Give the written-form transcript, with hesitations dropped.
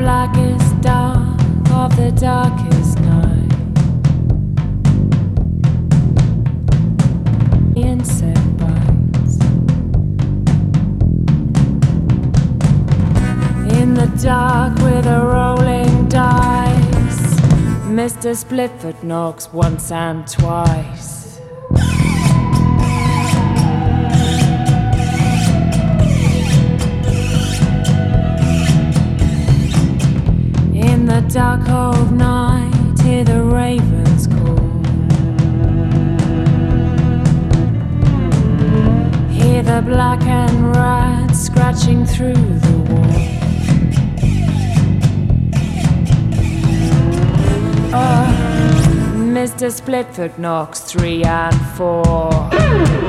blackest dark of the darkest night. Insect bites. In the dark with a rolling dice, Mr. Splitfoot knocks once and twice. In the dark of night, hear the ravens call. Hear the black and rat scratching through the wall. Oh, Mr. Splitfoot knocks 3 and 4.